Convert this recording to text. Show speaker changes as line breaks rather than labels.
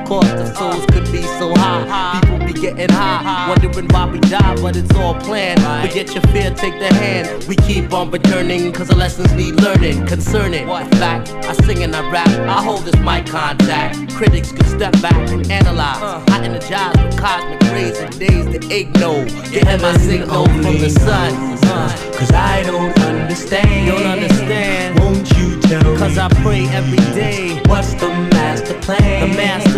thought the souls could be so high. People be getting high, wondering why we die, but it's all planned. Forget your fear, take the hand. We keep on returning, cause the lessons need learning. Concerning the fact, I sing and I rap, I hold this mic contact. Critics could step back and analyze. I energize with cosmic rays and days that ignore. Getting my signal from the sun.
Cause I don't understand.
You don't understand.
Won't you tell me?
Cause I pray every day.
What's the master plan?
The master